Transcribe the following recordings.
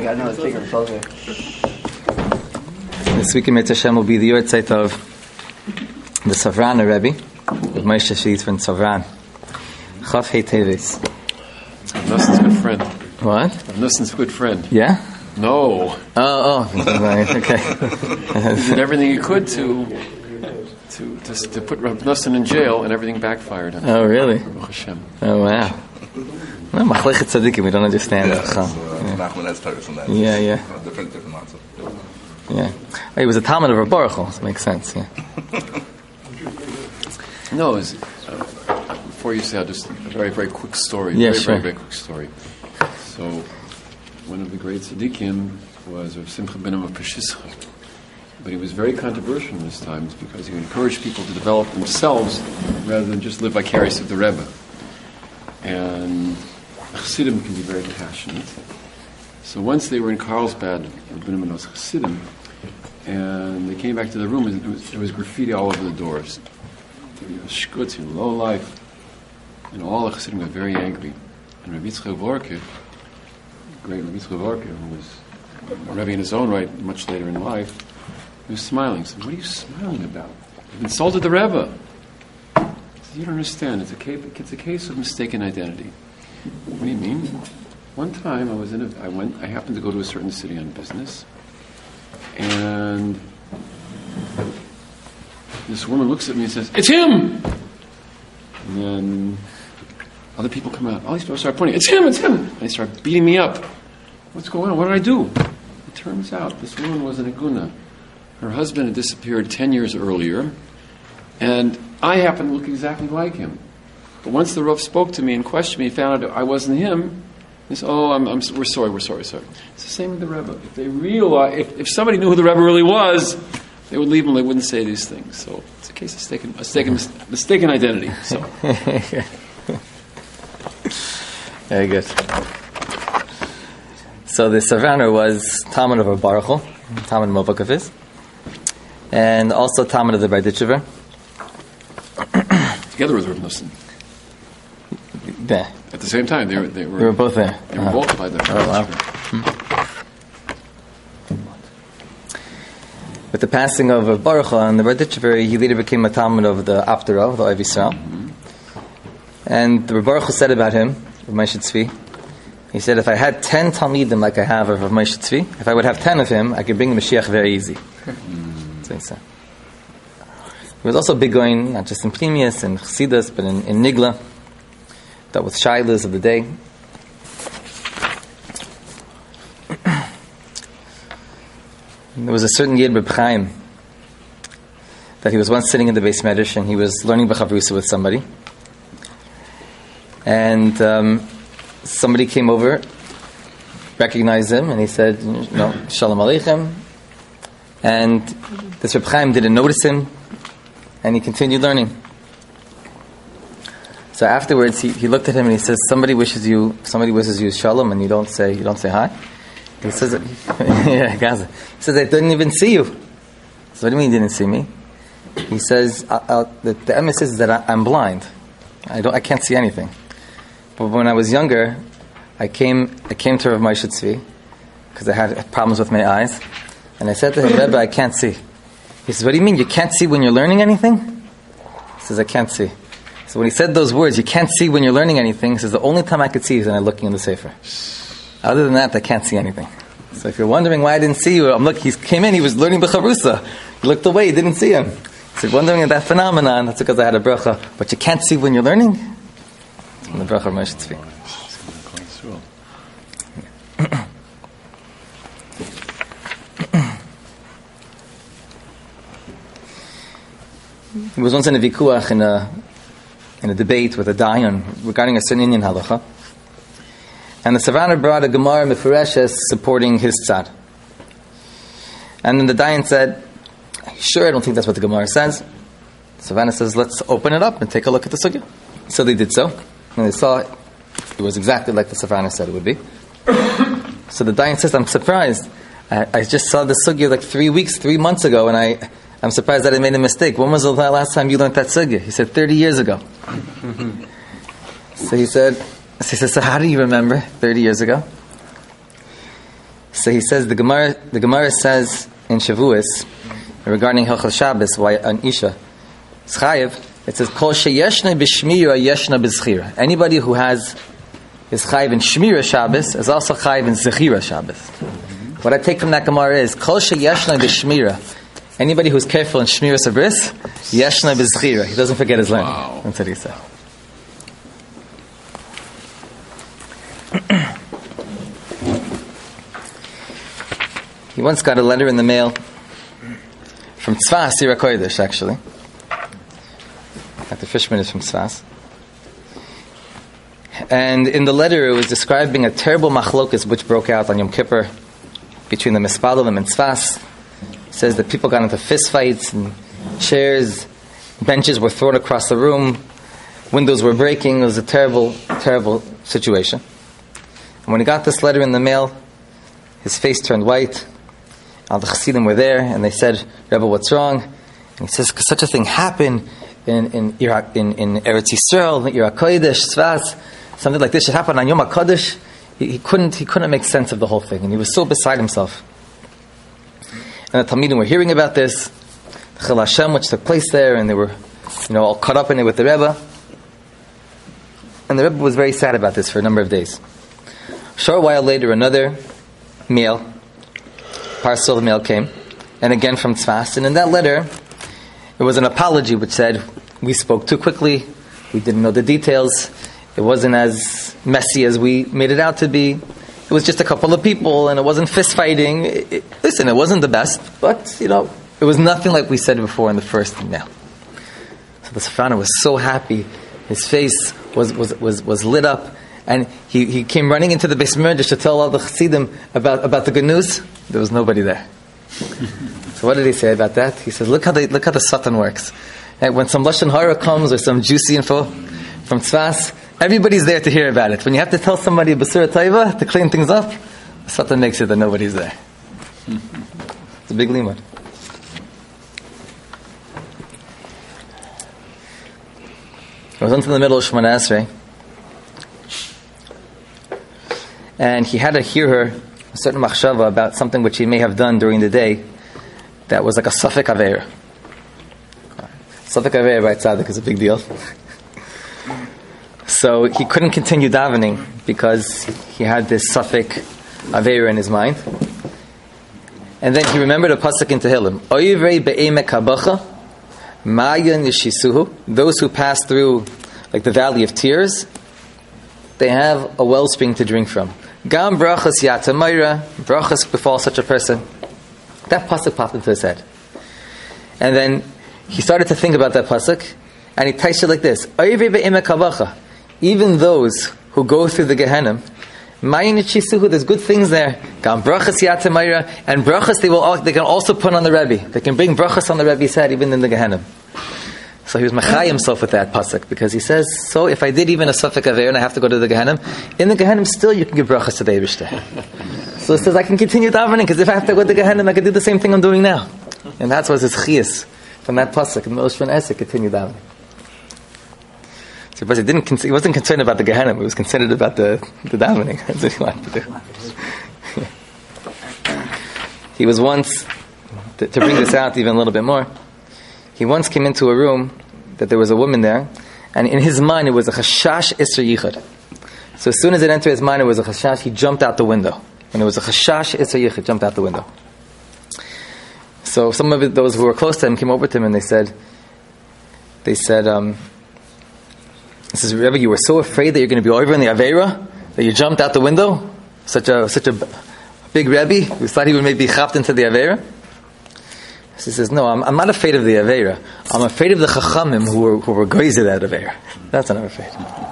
This week in Mitzvah Hashem will be the Yortzeit of the Savrana Rebbe, with Moshe Shviz from Savran. Chaf Hei Teves. Nussen's good friend. What? Nussen's good friend. Yeah? No. Oh, okay. He did everything he could to put Rav Nussen in jail, and everything backfired on him. Oh, really? Baruch Hashem. Oh, wow. No, Machlekhet Tzadikim, we don't understand that. Yeah. Different lots of. Yeah. He was a Talmud of Rav Baruch Hu, so it makes sense, yeah. No, before you say, just a very, very quick story. Yeah, very, sure. very, very quick story. So, one of the great tzaddikim was Rav Simcha ben of Peshischa. But he was very controversial in his times because he encouraged people to develop themselves rather than just live vicariously with the Rebbe. And Chassidim can be very passionate. So once they were in Carlsbad, Rabbeinu was Chassidim, and they came back to the room, and there was graffiti all over the doors. There was shkutz, low life, and all the Chassidim got very angry. And Rabbi Yitzchak Vorke, great Rabbi Yitzchak Vorke, who was a Rebbe in his own right, much later in life, he was smiling. He said, "What are you smiling about? You've insulted the Rebbe." He said, "You don't understand. It's a case of mistaken identity." What do you mean? One time I happened to go to a certain city on business, and this woman looks at me and says, "It's him!" And then other people come out. All these people start pointing, "It's him! And they start beating me up. What's going on? What did I do? It turns out this woman was an Aguna. Her husband had disappeared 10 years earlier, and I happened to look exactly like him. But once the Rav spoke to me and questioned me, found out I wasn't him, he said, we're sorry. It's the same with the Rebbe. If they realize, if somebody knew who the Rebbe really was, they would leave him, they wouldn't say these things. So it's a case of mistaken identity. So. Very good. So the Savrana was Talmud of Rav Baruch Hu, Talmud Movakoviz, and also Talmud of the Berditchever. Together with Rav Nussen. Yeah. At the same time, they were both there. They were both by the With the passing of Rav Baruch Hu and the Berditchever, he later became a Talmud of the Aptera, the Oiv Yisrael. And the Rav Baruch Hu said about him, Rav Moshe Tzvi, he said, if I had 10 Talmidim like I have of Rav Moshe Tzvi, if I would have 10 of him, I could bring the Mashiach very easy. So he said. He was also big going, not just in Pnimius and Chassidus, but in Nigla, that with Shilas of the day. There was a certain Yid Reb Chaim that he was once sitting in the Beis Medrash and he was learning B'chavrusa with somebody. And somebody came over, recognized him, and he said, "No, Shalom Aleichem." And this Reb Chaim didn't notice him, and he continued learning. So afterwards, he looked at him and he says, somebody wishes you Shalom, and you don't say hi." He says, "Yeah, Gaza." He says, "I didn't even see you." So what do you mean you didn't see me? He says, "The emes is that I'm blind. I can't see anything. But when I was younger, I came to Rav Moshe Tzvi because I had problems with my eyes, and I said to him, Rebbe, I can't see." He says, "What do you mean you can't see when you're learning anything?" He says, "I can't see." So when he said those words, "You can't see when you're learning anything," he says, "The only time I could see is when I'm looking in the Sefer. Other than that, I can't see anything." So if you're wondering why I didn't see you, he came in, he was learning B'chavrusa. He looked away, he didn't see him. So wondering at that phenomenon, that's because I had a bracha. But you can't see when you're learning? It's from the bracha of Moshe Tzvi. He was once in a vikuach in a debate with a dayan regarding a certain Indian halacha, and the Savrana brought a Gemara Mefureshes supporting his tzad. And then the dayan said, "Sure, I don't think that's what the Gemara says." Savrana says, "Let's open it up and take a look at the sugya." So they did so, and they saw it was exactly like the Savrana said it would be. So the dayan says, "I'm surprised. I just saw the sugya like 3 months ago, and I'm surprised that I made a mistake. When was the last time you learned that sugya?" He said, 30 years ago. So he said, so how do you remember 30 years ago? So he says, the Gemara says in Shavuos, regarding Hilchos Shabbos, why an Isha is chayev, it says, Kol sheyeshna b'shmira yeshna b'zchira. Anybody who is chayev in Shmira Shabbos is also chayev in Zechira Shabbos. What I take from that Gemara is, Kol sheyeshna b'shmira. Anybody who's careful in Shmira Sabris, yeshna b'zchira. He doesn't forget his learning. Wow. That's what he said. He once got a letter in the mail from Tzfas, Sira Kodesh, actually. Dr. Fishman is from Tzfas. And in the letter, it was describing a terrible machlokas which broke out on Yom Kippur between the Mispalim and Tzfas. It says that people got into fistfights and chairs, benches were thrown across the room, windows were breaking. It was a terrible, terrible situation. And when he got this letter in the mail, his face turned white. All the Chassidim were there, and they said, Rebbe, what's wrong? And he says, such a thing happened in Eretz Yisrael, in Iraq Kodesh, Tzfas. Something like this should happen on Yom HaKodesh. He couldn't make sense of the whole thing, and he was so beside himself. And the Talmidim were hearing about this, the Chil Hashem, which took place there, and they were, all caught up in it with the Rebbe. And the Rebbe was very sad about this for a number of days. A short while later, another mail, parcel of mail came, and again from Tzfas. And in that letter, it was an apology which said, we spoke too quickly, we didn't know the details, it wasn't as messy as we made it out to be, it was just a couple of people, and it wasn't fist fighting. Listen, it wasn't the best, but, it was nothing like we said before in the first mail. So the Safrana was so happy, his face was lit up, and he came running into the Beis Medrash to tell all the Chassidim about the good news. There was nobody there. So what did he say about that? He says, look how the Satan works. And when some Lashon Hara comes or some juicy info from Tzfas, everybody's there to hear about it. When you have to tell somebody a Basura Taiva to clean things up, Satan makes it that nobody's there. It's a big limud. I was into the middle of Shemona Esrei, and he had to hear her a certain machshava about something which he may have done during the day that was like a Safek Aveira. Safek Aveira by Tzaddik is a big deal. So he couldn't continue davening because he had this Safek Aveira in his mind. And then he remembered a pasuk in Tehillim. Oivrei be'emek habacha Mayan Yeshisuhu, those who pass through like the valley of tears, they have a wellspring to drink from. Gam brachas yatamayra, brachas befall such a person. That pasuk popped into his head. And then he started to think about that pasuk, and he typed it like this: even those who go through the Gehenna, Mayan Yeshisuhu, there's good things there. Gam brachas yatamayra, and brachas they can also put on the Rebbe. They can bring brachas on the Rebbe's head even in the Gehenna. So he was machai himself with that pasuk, because he says, so if I did even a Safek Aveir and I have to go to the Gehenna, in the Gehenna still you can give brachas to the Eibishter. So he says, I can continue davening, because if I have to go to the Gehenna, I can do the same thing I'm doing now. And that's what his chiyas from that pasuk, and Moshe Esek continue davening. So he wasn't concerned about the Gehenna, he was concerned about the davening. That's what he wanted to do. He was once, to bring this out even a little bit more, he once came into a room that there was a woman there, and in his mind it was a chashash isra yichud. So as soon as it entered his mind it was a chashash, he jumped out the window. And it was a chashash isra yichud, jumped out the window. So some of those who were close to him came over to him and they said, he says, Rebbe, you were so afraid that you're going to be over in the Aveira that you jumped out the window? Such a big Rebbe, you thought he would maybe chapped into the Aveira? He says, no, I'm not afraid of the Aveira. I'm afraid of the Chachamim who were goyzer that Aveira. That's what I'm afraid.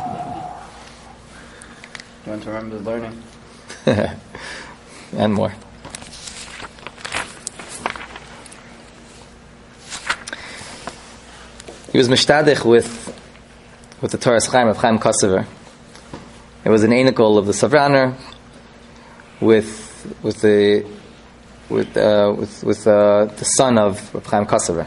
You want to remember the learning? And more. He was mishtadich with the Torah's Chaim of Chaim Kosover. It was an anicle of the Savraner with the son of Chaim Kosover.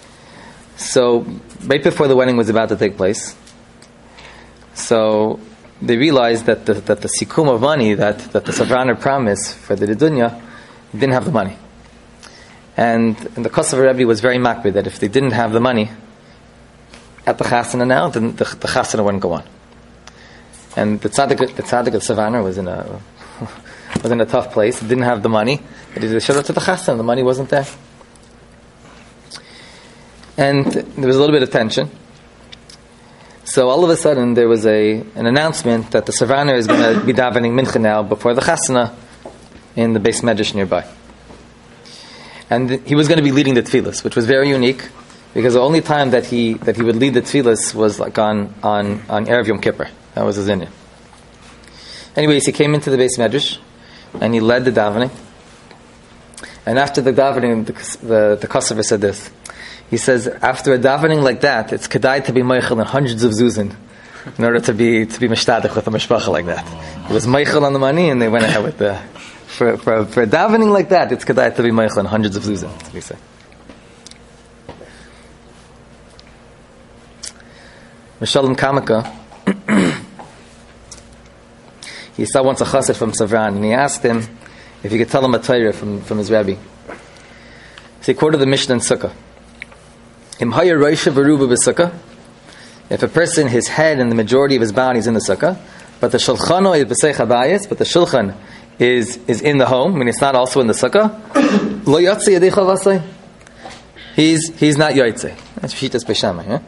So right before the wedding was about to take place, so they realized that the sikum of money that the Savraner promised for the dunya, didn't have the money. And the Kosovo Rebbe was very makbid that if they didn't have the money at the chasana now, then the chasana wouldn't go on. And the tzaddik of Savraner was in a tough place. He didn't have the money. They showed up to the chasana, the money wasn't there. And there was a little bit of tension. So all of a sudden there was an announcement that the Savraner is going to be davening mincha now before the chasana in the Beis Medrash nearby. And he was going to be leading the tefillas, which was very unique, because the only time that he would lead the tefillas was like on Erev Yom Kippur. That was his inyan. Anyways, he came into the Beis Medrash and he led the davening. And after the davening, the Kosover said this. He says, after a davening like that, it's kedai to be meichel in hundreds of zuzin in order to be mishtadich with a mishpacha like that. It was meichel on the money, and they went ahead with the. For a davening like that, it's kedai to be meichel in hundreds of zuzin. That's what he said. Mishalom Kamaka, he saw once a chassid from Savran, and he asked him if he could tell him a Torah from his Rebbe. So he quoted the Mishnah in Sukkah. If a person, his head and the majority of his body is in the sukkah, but the shulchano is b'seich habayis, but the shulchan is in the home, I mean it's not also in the sukkah, lo yotze yadei chavasai. He's not yotze. That's Pshitas Beishamai, yeah?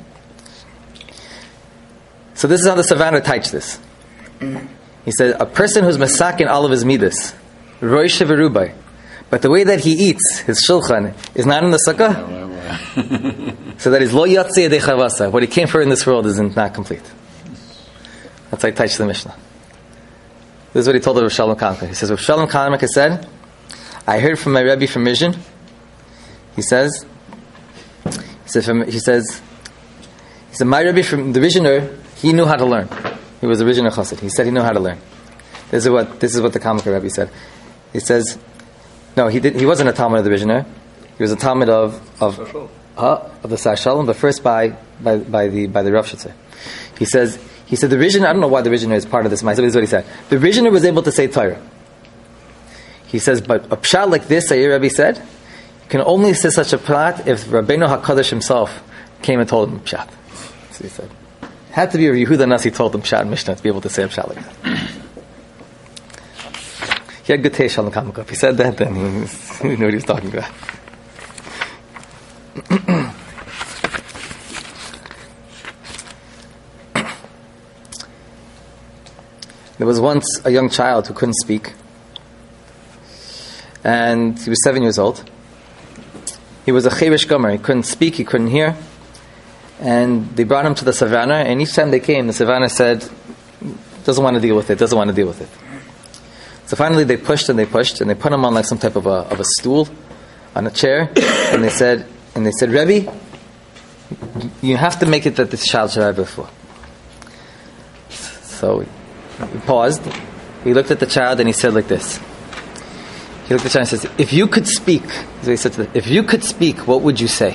So this is how the Savraner teaches this. He said, a person who's masakin all of his midas, roish v'rubai, but the way that he eats, his shulchan, is not in the sukkah, so that is lo yatzei yadei chavasa. What he came for in this world is not complete. That's how I teach the Mishnah. This is what he told Rav Shalom Kalmaka. He says, Rav Shalom Kalmaka said, I heard from my Rebbe from Mizhin. He said, my Rebbe from the Vizioner, he knew how to learn. He was a Vizioner chassid. He said he knew how to learn. This is what the Kalmaka Rebbe said. He says, no, he wasn't a Talmud of the Vizioner. He was a Talmud of the Sar Shalom, but first by the Rav Shitzer. He said the Vizioner, I don't know why the Vizioner is part of this, but this is what he said. The Vizioner was able to say Torah. He says, but a pshat like this, Sayyid Rebbe said, you can only say such a pshat if Rabbeinu HaKadosh himself came and told him pshat. So he said. It had to be a Yehuda Nasi told him pshat Mishnah to be able to say a pshat like that. He had good taste on the comic book. He said that, then he knew what he was talking about. There was once a young child who couldn't speak, and he was 7 years old. He was a chevish gomer. He couldn't speak, he couldn't hear, and they brought him to the Savraner, and each time they came, the Savraner said, doesn't want to deal with it. So finally they pushed, and they put him on like some type of a stool, on a chair, and they said, Rebbe, you have to make it that this child should have before. So he paused, he looked at the child, and he said like this. He looked at the child and says, if you could speak, so he said to them, if you could speak, what would you say?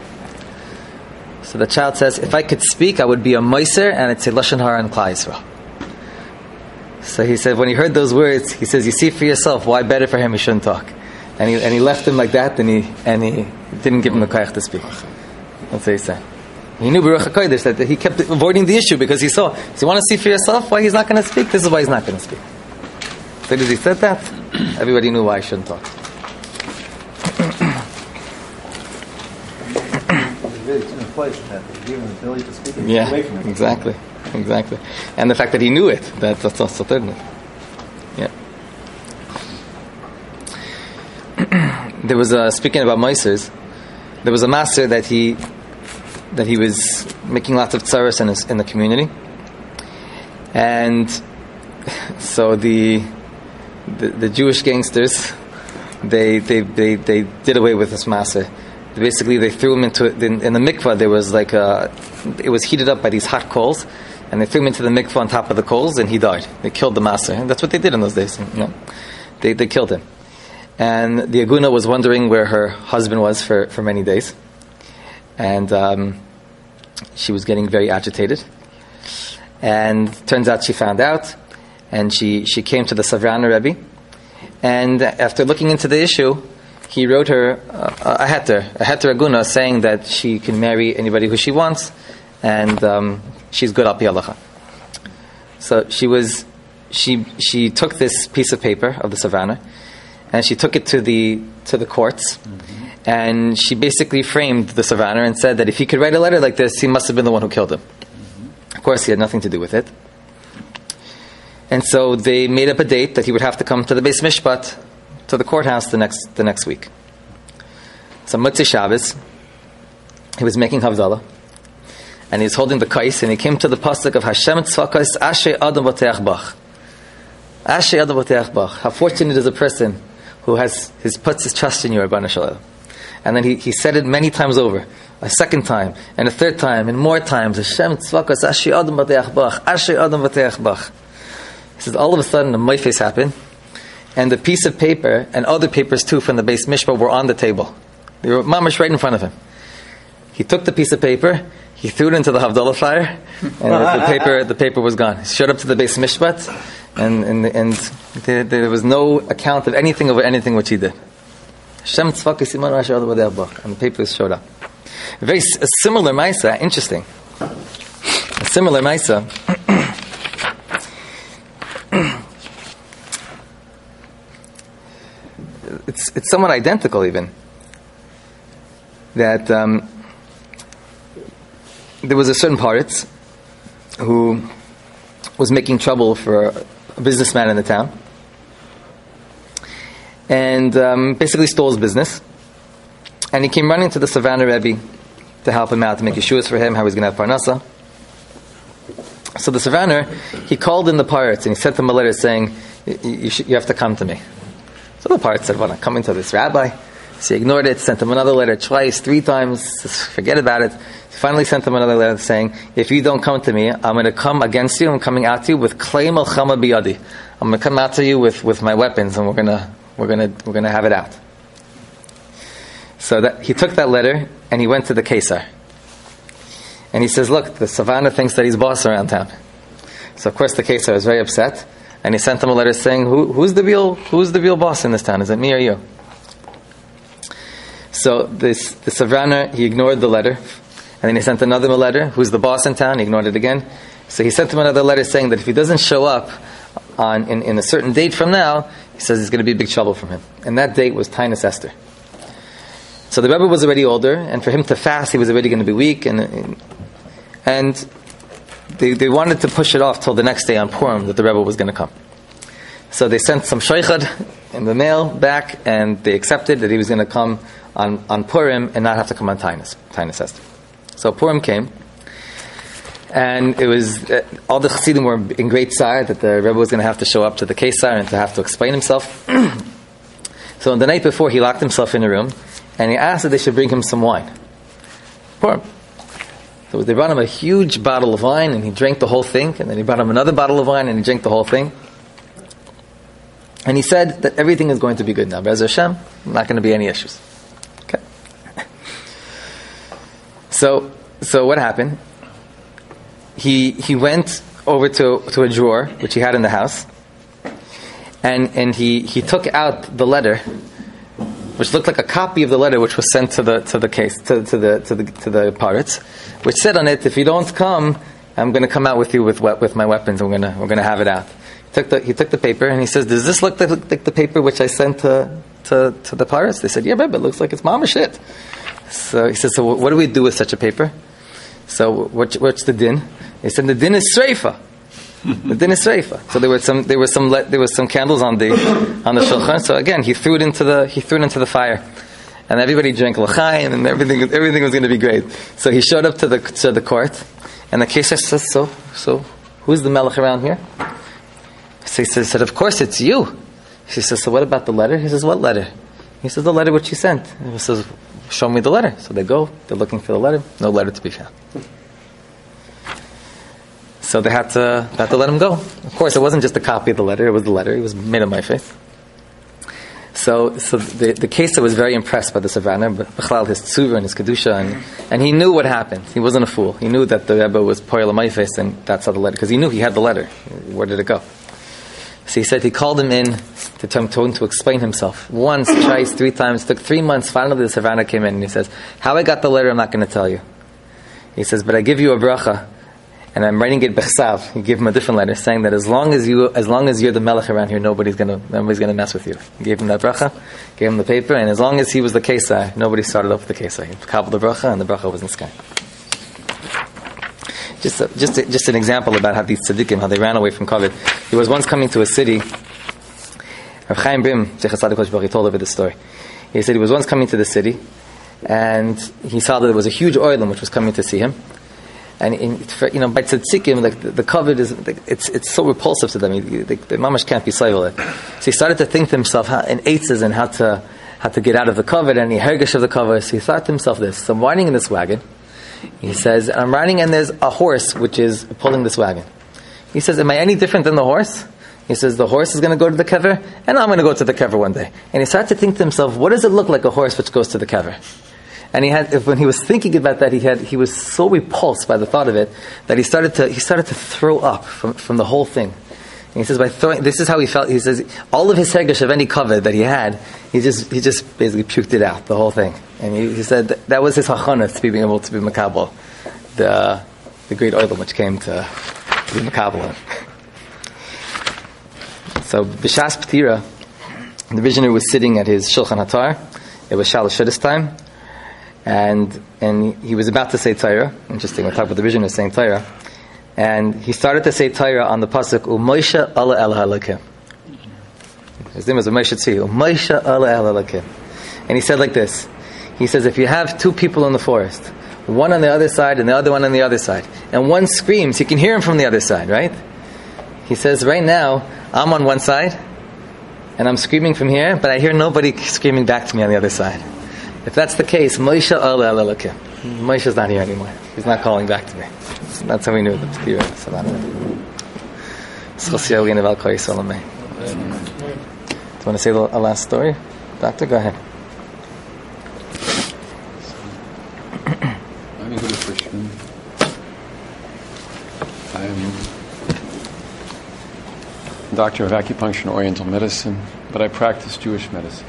So the child says, if I could speak, I would be a meiser, and I'd say Lashon Hara and Klal Yisrael. So he said, when he heard those words, he says, you see for yourself, why better for him he shouldn't talk. And he left him like that, and he didn't give him the koyach to speak. That's what he said. He knew Baruch HaKodesh that he kept avoiding the issue because he saw, so you want to see for yourself why he's not going to speak? This is why he's not going to speak. So as he said that, everybody knew why he shouldn't talk. Yeah, exactly. And the fact that he knew it, that's also third. Yeah. There was speaking about Moisers, there was a master that he was making lots of tzaras in the community, and so the Jewish gangsters they did away with this master. Basically, they threw him into in the mikvah. There was like it was heated up by these hot coals, and they threw him into the mikvah on top of the coals, and he died. They killed the master. And that's what they did in those days. They killed him. And the Aguna was wondering where her husband was for many days. And she was getting very agitated. And turns out she found out, and she came to the Savrana Rebbe, and after looking into the issue, he wrote her a heter aguna, saying that she can marry anybody who she wants, and she's good al pi halacha. So she took this piece of paper of the Savrana, and she took it to the courts, and she basically framed the Savrana and said that if he could write a letter like this, he must have been the one who killed him. Of course, he had nothing to do with it. And so they made up a date that he would have to come to the Beis Mishpat, to the courthouse the next week. So Motzei Shabbos, he was making Havdalah, and he was holding the kais, and he came to the pasuk of Hashem Tzvakos Asher Adam Boteach Bach. Asher Adam Boteach Bach. How fortunate is a person who puts his trust in you, Ribono Shel Olam. And then he said it many times over, a second time, and a third time, and more times. Hashem Tzvakos Asher Adam Boteach Bach. Asher Adam Boteach Bach. He says, all of a sudden, a moifes happened, and the piece of paper, and other papers too from the Beis Mishpat, were on the table. They were mamash right in front of him. He took the piece of paper, he threw it into the Havdalah fire, and the paper was gone. He showed up to the Beis Mishpat, and there was no account of anything which he did. Hashem tzvakos imanu asher adam boteach bach, and the paper showed up. A similar Maisa, interesting. A similar Maisa. It's somewhat identical even. That there was a certain Paritz who was making trouble for a businessman in the town, and basically stole his business. And he came running to the Savrana Rebbe to help him out, to make yeshuas for him, how he's going to have parnasa. So the Savrana, he called in the Paritz and he sent him a letter saying, you have to come to me. So the Paritz said, well, I'm coming to this rabbi. So he ignored it, sent him another letter twice, 3 times, just forget about it. He finally sent him another letter saying, if you don't come to me, I'm going to come against you. I'm coming out to you with klei melchama biyadi. I'm going to come out to you with my weapons, and we're going to have it out. So that he took that letter and he went to the Kesar. And he says, look, the Savrana thinks that he's boss around town. So of course the Kesar was very upset, and he sent him a letter saying, who's the real boss in this town? Is it me or you? So the Savrana, he ignored the letter, and then he sent another letter, who's the boss in town? He ignored it again. So he sent him another letter saying that if he doesn't show up in a certain date from now, he says there's going to be big trouble from him. And that date was Tainus Esther. So the Rebbe was already older, and for him to fast, he was already going to be weak, and they wanted to push it off till the next day on Purim that the Rebbe was going to come. So they sent some shaykhad in the mail back, and they accepted that he was going to come on Purim and not have to come on Tainus Esther. So Purim came, and it was all the Chassidim were in great sorrow that the Rebbe was going to have to show up to the Kesar and to have to explain himself. So the night before, he locked himself in a room, and he asked that they should bring him some wine. Purim. So they brought him a huge bottle of wine, and he drank the whole thing, and then he brought him another bottle of wine, and he drank the whole thing. And he said that everything is going to be good now. Be'ez Hashem, not going to be any issues. Okay. So what happened? He went over to a drawer which he had in the house, and he took out the letter, which looked like a copy of the letter which was sent to the Paritz, which said on it, if you don't come, I'm going to come out with you with my weapons. We're going to have it out. He took the paper and he says, does this look like the paper which I sent to the Paritz? They said, yeah, babe, it looks like it's mama shit. So he says, so what do we do with such a paper? So what's the din? He said, the din is sreifa. The din is sreifa. So there were some candles on the shulchan. So again, he threw it into the fire, and everybody drank l'chaim, and everything was going to be great. So he showed up to the court, and the Kesar says, so who's the melech around here? So he said, of course it's you. She says, so what about the letter? He says, what letter? He says, the letter which you sent. He says, show me the letter. So they're looking for the letter. No letter to be found. So they had to let him go. Of course, it wasn't just a copy of the letter. It was the letter. It was made on my face. So the Kesar was very impressed by the Savannah, Bechlal, his tzura and his kedusha, and he knew what happened. He wasn't a fool. He knew that the Rebbe was Poyel Maifes, and that's how the letter, because he knew he had the letter. Where did it go? So he said he called him in to explain himself. Once, twice, 3 times, took 3 months. Finally, the Savannah came in and he says, "How I got the letter, I'm not going to tell you." He says, "But I give you a bracha, and I'm writing it bechsav." He gave him a different letter, saying that as long as you're the melech around here, nobody's going to mess with you. He gave him that bracha, gave him the paper, and as long as he was the kesar, nobody started off the kesar. He kabbaled the bracha, and the bracha was in the sky. Just an example about how these tzaddikim, how they ran away from COVID. He was once coming to a city. Rav Chaim Brim, he told over this story. He said he was once coming to the city, and he saw that there was a huge oilam which was coming to see him. And by tzaddikim, like the COVID is, it's so repulsive to them. The mamash can't be soivel it. So he started to think to himself in eitzes and how to get out of the COVID and the hergish of the COVID. So he thought to himself this: so I'm riding in this wagon. He says, I'm riding and there's a horse which is pulling this wagon. He says, am I any different than the horse? He says, the horse is going to go to the kever, and I'm going to go to the kever one day. And he started to think to himself, what does it look like a horse which goes to the kever? And when he was thinking about that, he was so repulsed by the thought of it that he started to throw up from the whole thing. And he says, this is how he felt. He says, all of his hegesh of any covet that he had, he just basically puked it out, the whole thing. And he said that was his hachana to being able to be makabel, the great oil which came to be makabel. So b'shas p'tira, the visionary was sitting at his shulchan hatar. It was shalosh shudis time, and he was about to say Torah. Interesting, we'll talk about the visionary saying Torah. And he started to say Torah on the pasuk U'Moshe ala el halakim. His name was Moshe Tzvi. U'Moshe ala el halakim. And he said like this. He says, if you have 2 people in the forest, one on the other side and the other one on the other side, and one screams, you can hear him from the other side, right? He says, right now, I'm on one side, and I'm screaming from here, but I hear nobody screaming back to me on the other side. If that's the case, Moshe ala el halakim. Moshe's not here anymore. He's not calling back to me. That's how we knew the P'tira. Do you want to say a last story? Doctor, go ahead. I'm a good Christian. I'm a doctor of acupuncture and oriental medicine, but I practice Jewish medicine.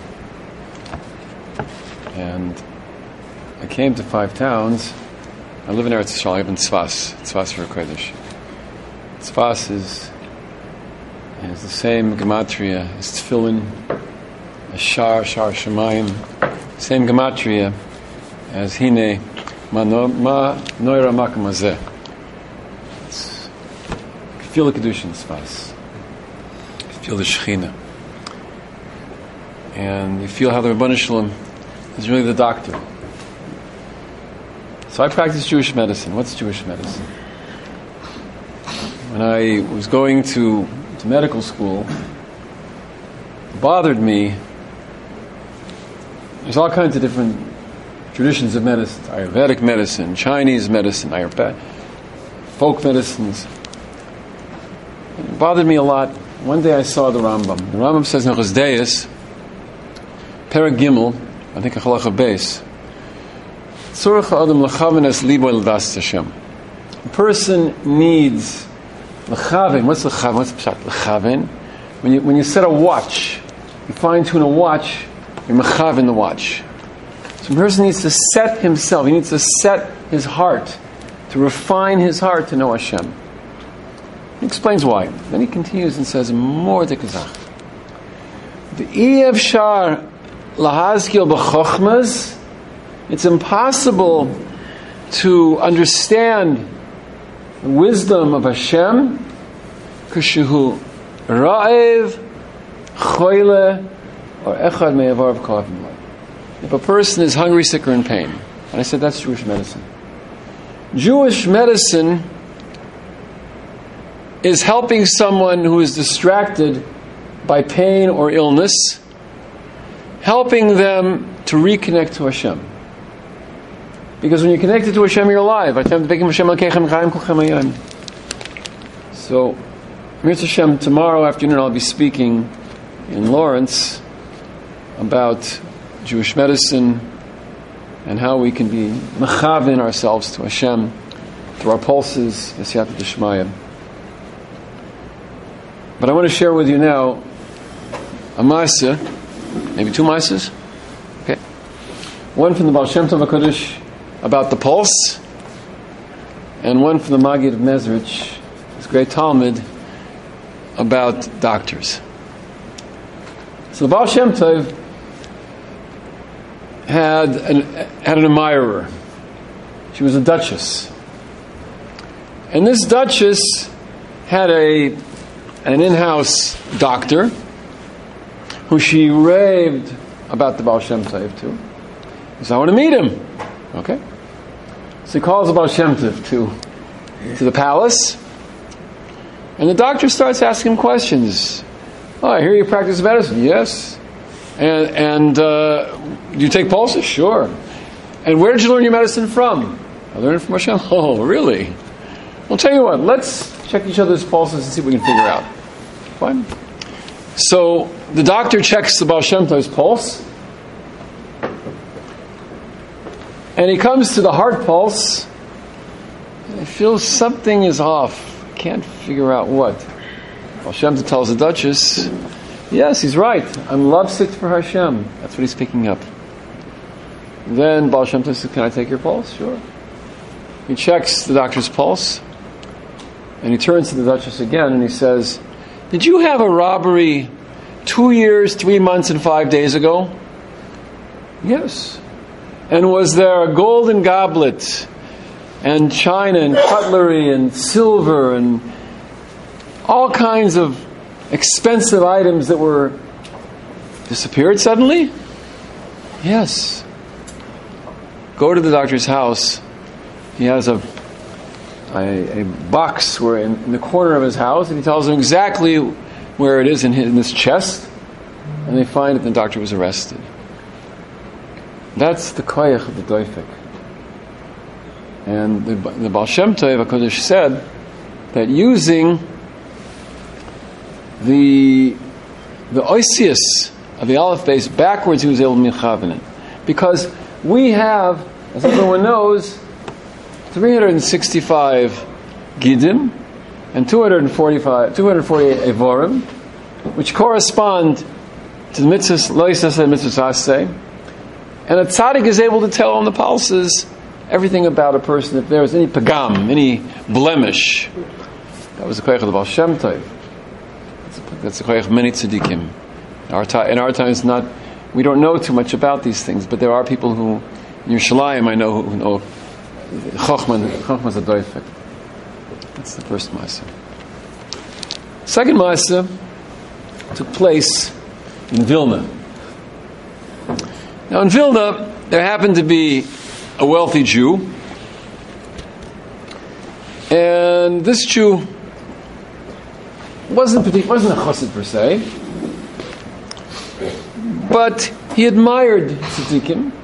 And I came to 5 towns. I live in Eretz Yisrael. I live in Tzfas Kodesh. Tzfas is the same gematria as Tefillin, as Shar Shemayim, same gematria as Hine Ma Noira Makam Hazeh. You can feel the Kedusha in Tzfas. You can feel the Shechina. And you feel how the Rebbeinu Shalom is really the doctor. So I practice Jewish medicine. What's Jewish medicine? When I was going to medical school, it bothered me. There's all kinds of different traditions of medicine. Ayurvedic medicine, Chinese medicine, folk medicines. It bothered me a lot. One day I saw the Rambam. The Rambam says in Chos Deis, Perek Gimel, I think Halacha Beis, a person needs lechaven. What's lechaven? What's pshat? Lechaven. When you set a watch, you fine tune a watch, you're mechaven the watch. So a person needs to set himself. He needs to set his heart, to refine his heart to know Hashem. He explains why. Then he continues and says, "More dekazach. The Efshar lahazkil b'chochmas." It's impossible to understand the wisdom of Hashem. Kishehu ra'ev, choyle, or echad me'avar v'kavim. If a person is hungry, sick, or in pain, and I said that's Jewish medicine. Jewish medicine is helping someone who is distracted by pain or illness, helping them to reconnect to Hashem. Because when you're connected to Hashem, you're alive. So, Mirz Hashem, tomorrow afternoon I'll be speaking in Lawrence about Jewish medicine and how we can be mechavin ourselves to Hashem through our pulses, Yasiyata Dishmaya. But I want to share with you now a ma'aseh, maybe two ma'ases. Okay, one from the Baal Shem Tov HaKadosh about the pulse, and one from the Maggid of Mezrich, this great Talmud, about doctors. So the Baal Shem Tov had an admirer. She was a duchess. And this duchess had an in-house doctor who she raved about the Baal Shem Tov to. He said, I want to meet him. Okay. So he calls the Baal Shem Tov to the palace. And the doctor starts asking him questions. Oh, I hear you practice medicine. Yes. And do you take pulses? Sure. And where did you learn your medicine from? I learned it from Hashem. Oh, really? Well, tell you what, let's check each other's pulses and see what we can figure out. Fine. So the doctor checks the Baal Shem Tov's pulse. And he comes to the heart pulse. And he feels something is off. Can't figure out what. Baal Shem Tov tells the Duchess, yes, he's right. I'm lovesick for Hashem. That's what he's picking up. Then Baal Shem Tov says, can I take your pulse? Sure. He checks the doctor's pulse. And he turns to the Duchess again and he says, did you have a robbery 2 years, 3 months, and 5 days ago? Yes. And was there a golden goblet and china and cutlery and silver and all kinds of expensive items that were disappeared suddenly? Yes. Go to the doctor's house. He has a box where in the corner of his house, and he tells them exactly where it is in this chest, and they find that the doctor was arrested. That's the koyach of the doifik. And the Baal Shem Tov HaKadosh said that using the oisius of the Aleph base backwards, he was able to mechaven it. Because we have, as everyone knows, 365 Gidim and 248 Evorim, which correspond to the mitzvahs Lo Yisaseh and mitzvahs Aseh. And a tzaddik is able to tell on the pulses everything about a person, if there is any pagam, any blemish. That was the koyach of the Baal Shem Tov. That's the koyach of many tzaddikim. In our times, we don't know too much about these things, but there are people who, in Yerushalayim, I know, who know Chochmah Zadoifek. That's the first Maaseh. Second Maaseh took place in Vilna. Now in Vilna, there happened to be a wealthy Jew, and this Jew wasn't a chassid per se, but he admired tzaddikim.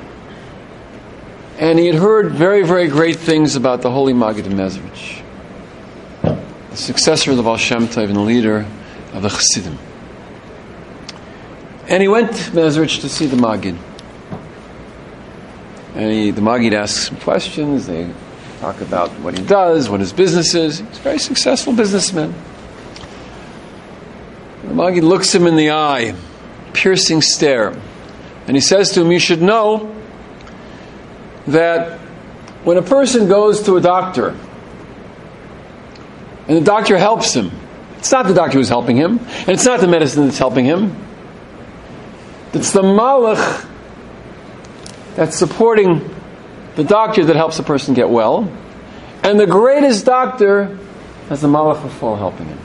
And he had heard very, very great things about the holy Maggid of Mezrich, the successor of the Baal Shem Tov and the leader of the Chassidim. And he went to Mezrich to see the Maggid. And the Maggid asks him questions. They talk about what he does, what his business is. He's a very successful businessman. The Maggid looks him in the eye, piercing stare. And he says to him, you should know that when a person goes to a doctor and the doctor helps him, it's not the doctor who's helping him, and it's not the medicine that's helping him. It's the malach that's supporting the doctor that helps the person get well, and the greatest doctor has the malach of fall helping him.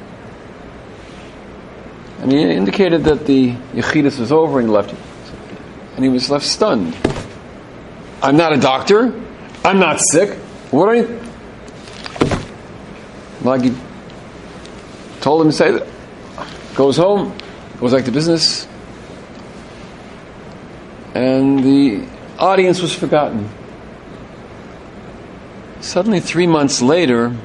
And he indicated that the yechidus was over and he left, and he was left stunned. I'm not a doctor. I'm not sick. What are you? Maggid told him to say that. Goes home, goes back to business, and the audience was forgotten. Suddenly, 3 months later,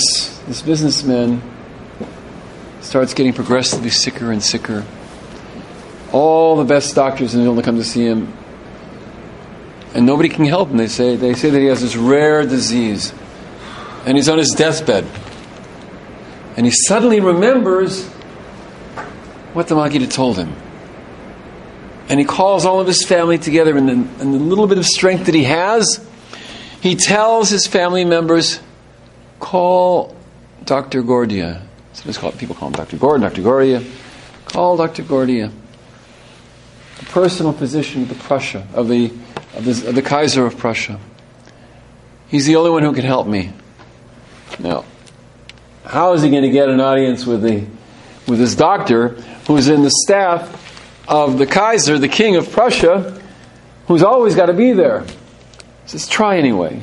this businessman starts getting progressively sicker and sicker. All the best doctors in Vilna come to see him, and nobody can help him. They say that he has this rare disease, and he's on his deathbed. And he suddenly remembers what the Maggid had told him. And he calls all of his family together, and the little bit of strength that he has, he tells his family members, call Dr. Gordia. So people call him Dr. Gordon, Dr. Gordia. Call Dr. Gordia, the personal physician of the Prussia, of the Kaiser of Prussia. He's the only one who can help me. Now, how is he going to get an audience with this doctor who's in the staff of the Kaiser, the king of Prussia, who's always got to be there? He says, try anyway.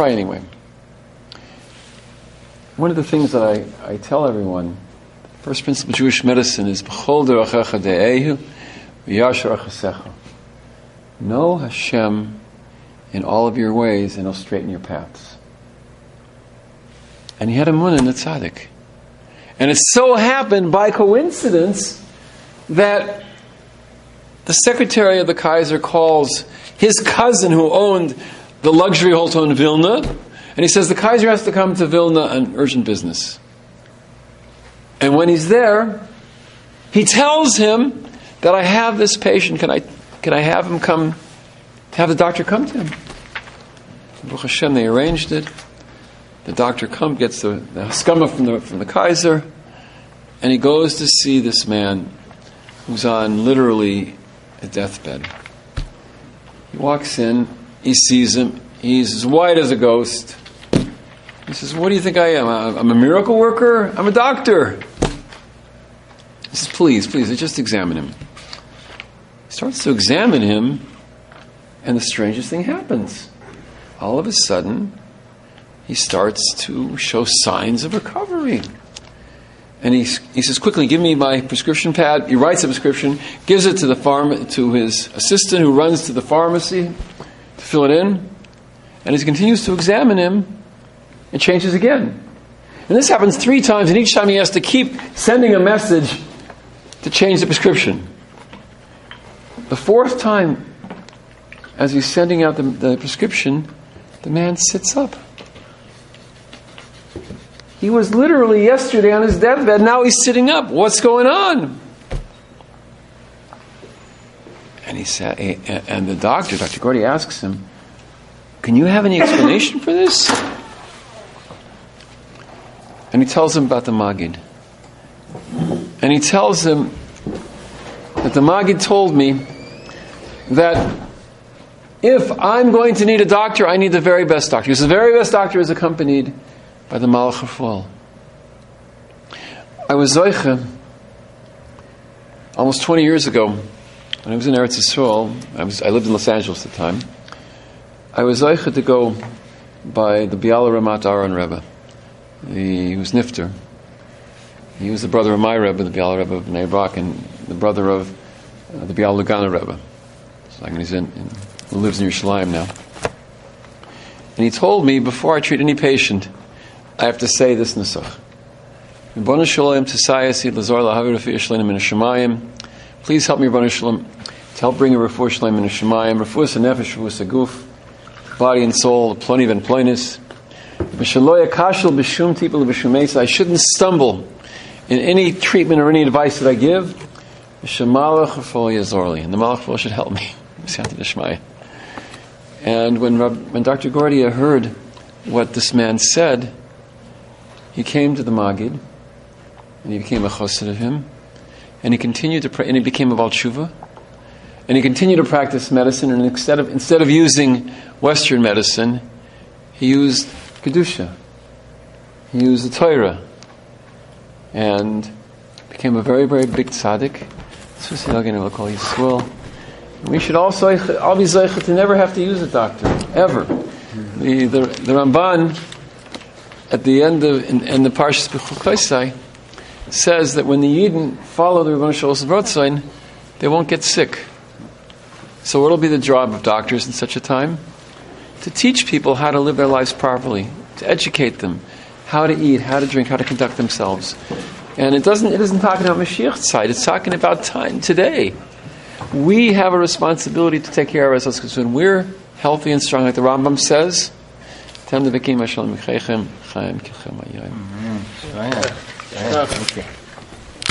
One of the things that I tell everyone, the first principle of Jewish medicine is B'chol derachecha de'ehu v'yashar achasecha. Know Hashem in all of your ways, and He'll straighten your paths. And he had emunah in the tzaddik. And it so happened by coincidence that the secretary of the Kaiser calls his cousin who owned the luxury hotel in Vilna, and he says the Kaiser has to come to Vilna on urgent business. And when he's there, he tells him that I have this patient. Can I have him come? Have the doctor come to him? Baruch Hashem, they arranged it. The doctor gets the haskama from the Kaiser, and he goes to see this man who's on literally a deathbed. He walks in, he sees him, he's as white as a ghost. He says, what do you think I am? I'm a miracle worker? I'm a doctor. He says, please, just examine him. He starts to examine him, and the strangest thing happens. All of a sudden, he starts to show signs of recovery. And he says, quickly, give me my prescription pad. He writes a prescription, gives it to his assistant who runs to the pharmacy to fill it in. And as he continues to examine him, it changes again. And this happens 3 times, and each time he has to keep sending a message to change the prescription. The 4th time, as he's sending out the prescription, the man sits up. He was literally yesterday on his deathbed. Now he's sitting up. What's going on? And he said, and the doctor, Dr. Gordy, asks him, "Can you have any explanation for this?" And he tells him about the Maggid. And he tells him that the Maggid told me that if I'm going to need a doctor, I need the very best doctor. Because the very best doctor is accompanied by the Malach HaFuel. I was Zoiche almost 20 years ago when I was in Eretz Yisrael. I lived in Los Angeles at the time. I was Zoiche to go by the Biala Ramat Aron Rebbe. He was Nifter. He was the brother of my Rebbe, the Biala Rebbe of Bnei Brak, and the brother of the Biala Lugana Rebbe. So he's who lives in Yerushalayim now. And he told me, before I treat any patient, I have to say this Nusach. Please help me, Rabbanu Shalom, to help bring a refuah shalem in Shemayim, refuah nefesh, refuah guf, body and soul, ploni and ploinus. I shouldn't stumble in any treatment or any advice that I give. And the Malach should help me. And when Dr. Gordia heard what this man said, he came to the Maggid, and he became a chassid of him, and he continued to pray, and he became a Baal Tshuva, and he continued to practice medicine, and instead of using Western medicine, he used Kedusha. He used the Torah, and became a very, very big tzaddik. We should also all be zeicha to never have to use a doctor, ever. The Ramban at the end of in the Parshas B'chukosai says that when the Yidden follow the Rebbeinu Shalom's Rotzain, they won't get sick. So what will be the job of doctors in such a time? To teach people how to live their lives properly, to educate them, how to eat, how to drink, how to conduct themselves. And it isn't talking about Mashiach's side, it's talking about time today. we have a responsibility to take care of ourselves, because when we're healthy and strong, like the Rambam says, Tem levikim Hashem michechem, chaim kilchem hayom. Thank you.